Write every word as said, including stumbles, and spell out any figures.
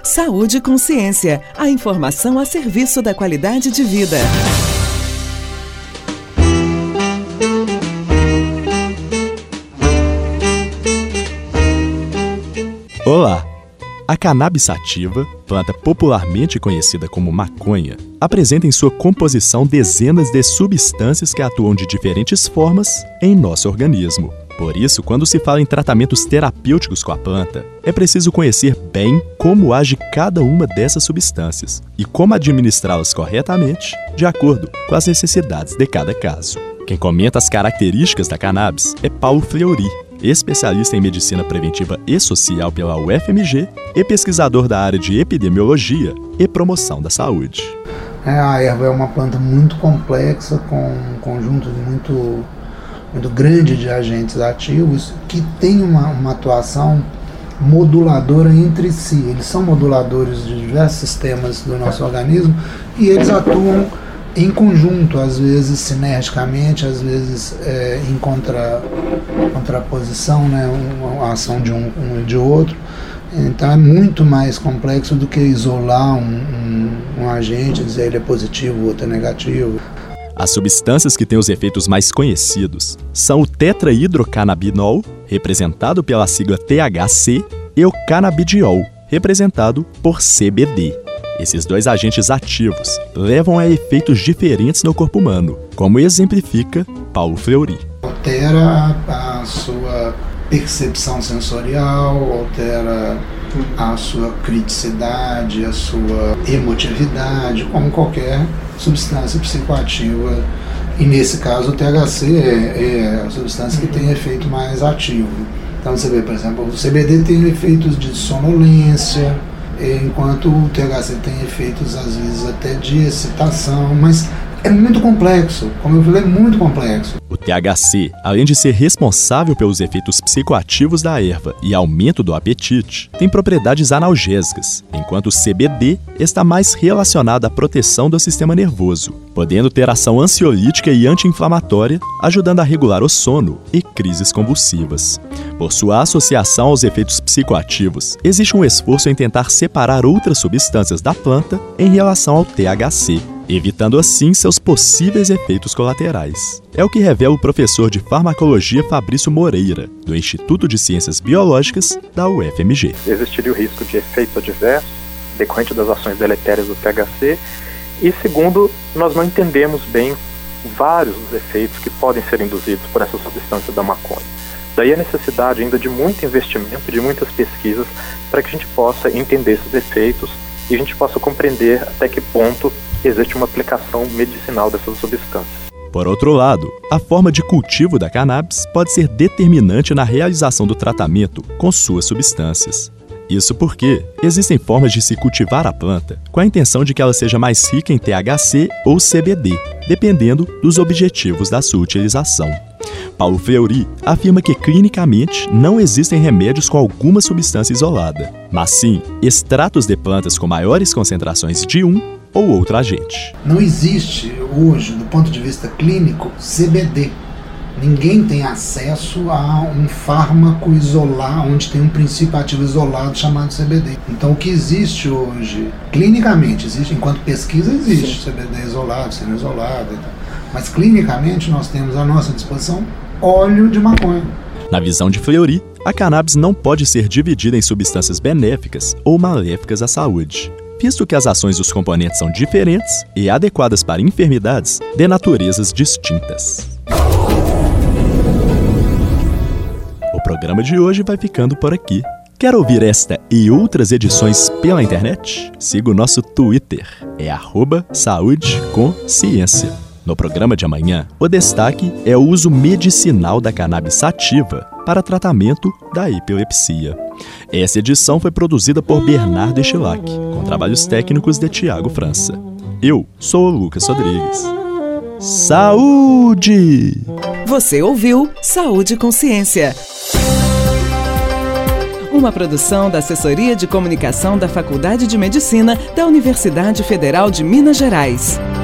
Saúde e Consciência, a informação a serviço da qualidade de vida. Olá! A cannabis sativa, planta popularmente conhecida como maconha, apresenta em sua composição dezenas de substâncias que atuam de diferentes formas em nosso organismo. Por isso, quando se fala em tratamentos terapêuticos com a planta, é preciso conhecer bem como age cada uma dessas substâncias e como administrá-las corretamente, de acordo com as necessidades de cada caso. Quem comenta as características da cannabis é Paulo Fleury, especialista em medicina preventiva e social pela U F M G e pesquisador da área de epidemiologia e promoção da saúde. É, a erva é uma planta muito complexa, com um conjunto muito, muito grande de agentes ativos que tem uma, uma atuação moduladora entre si. Eles são moduladores de diversos sistemas do nosso organismo e eles atuam em conjunto, às vezes sinergicamente, às vezes é, em contra, contraposição, né, uma ação de um, um e de outro. Então é muito mais complexo do que isolar um, um, um agente, dizer ele é positivo, o outro é negativo. As substâncias que têm os efeitos mais conhecidos são o tetrahidrocannabinol, representado pela sigla T H C, e o cannabidiol, representado por C B D. Esses dois agentes ativos levam a efeitos diferentes no corpo humano, como exemplifica Paulo Fleury. Altera a sua percepção sensorial, altera a sua criticidade, a sua emotividade, como qualquer substância psicoativa. E nesse caso o T H C é, é a substância que tem efeito mais ativo. Então você vê, por exemplo, o C B D tem efeitos de sonolência, enquanto o T H C tem efeitos, às vezes, até de excitação, mas é muito complexo, como eu falei, é muito complexo. O T H C, além de ser responsável pelos efeitos psicoativos da erva e aumento do apetite, tem propriedades analgésicas, enquanto o C B D está mais relacionado à proteção do sistema nervoso, podendo ter ação ansiolítica e anti-inflamatória, ajudando a regular o sono e crises convulsivas. Por sua associação aos efeitos psicoativos, existe um esforço em tentar separar outras substâncias da planta em relação ao T H C, evitando assim seus possíveis efeitos colaterais. É o que revela o professor de farmacologia Fabrício Moreira, do Instituto de Ciências Biológicas da U F M G. Existiria o risco de efeitos adversos decorrente das ações deletérias do T H C e, segundo, nós não entendemos bem vários dos efeitos que podem ser induzidos por essa substância da maconha. Daí a necessidade ainda de muito investimento, de muitas pesquisas, para que a gente possa entender esses efeitos e a gente possa compreender até que ponto existe uma aplicação medicinal dessas substâncias. Por outro lado, a forma de cultivo da cannabis pode ser determinante na realização do tratamento com suas substâncias. Isso porque existem formas de se cultivar a planta com a intenção de que ela seja mais rica em T H C ou C B D, dependendo dos objetivos da sua utilização. Paulo Fleury afirma que clinicamente não existem remédios com alguma substância isolada, mas sim extratos de plantas com maiores concentrações de um ou outro agente. Não existe hoje, do ponto de vista clínico, C B D. Ninguém tem acesso a um fármaco isolado, onde tem um princípio ativo isolado chamado C B D. Então o que existe hoje, clinicamente, existe, enquanto pesquisa existe, sim, C B D isolado, sendo isolado e tal. Mas clinicamente nós temos à nossa disposição óleo de maconha. Na visão de Fleury, a cannabis não pode ser dividida em substâncias benéficas ou maléficas à saúde, visto que as ações dos componentes são diferentes e adequadas para enfermidades de naturezas distintas. O programa de hoje vai ficando por aqui. Quer ouvir esta e outras edições pela internet? Siga o nosso Twitter, é arroba saúde com ciência. No programa de amanhã, o destaque é o uso medicinal da cannabis sativa para tratamento da epilepsia. Essa edição foi produzida por Bernardo Estilac, com trabalhos técnicos de Tiago França. Eu sou o Lucas Rodrigues. Saúde! Você ouviu Saúde e Consciência. Uma produção da Assessoria de Comunicação da Faculdade de Medicina da Universidade Federal de Minas Gerais.